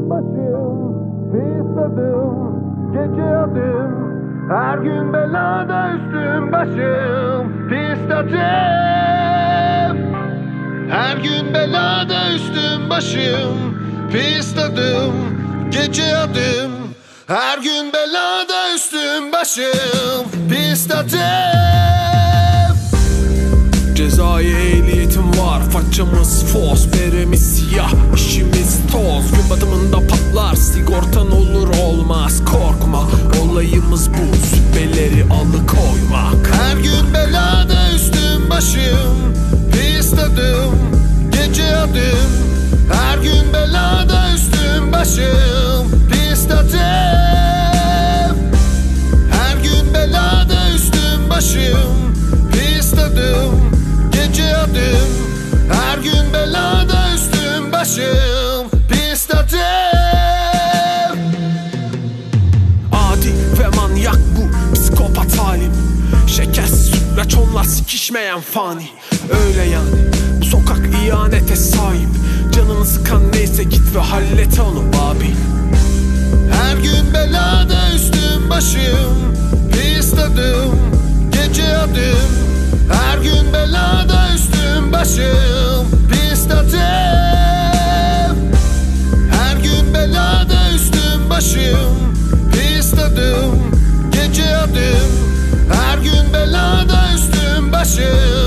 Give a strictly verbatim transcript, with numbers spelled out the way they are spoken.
üstüm başım, pis tadım, gece adım. Her gün belada üstüm başım, pis tadım. Her gün belada üstüm başım, pis tadım, gece adım. Her gün belada üstüm başım, pis tadım. Cezai ehliyetim var, façamız fos, beremiz siyah, işimiz toz. Gün batımında patlar, sigortan olur olmaz, korkma. Olayımız bu, sübbeleri alıkoymak. Her gün belada üstüm başım, pis tadım, gece adım. Her gün belada üstüm başım, pis tadım. Her gün belada üstüm başım, pis tadım, gece adım. Her gün belada üstüm başım, pis tadım. Adi ve manyak bu psikopat halim. Şekersiz sütlaç onlar sikişmeyen fani. Öyle yani bu sokak ihanete sahip. Canını sıkan neyse git ve hallet onu abi. Her gün belada üstüm başım, pis tadım, gece adım. Her gün belada üstüm başım, pis tadım. Her gün belada üstüm başım, pis tadım, gece adım. Her gün belada üstüm başım.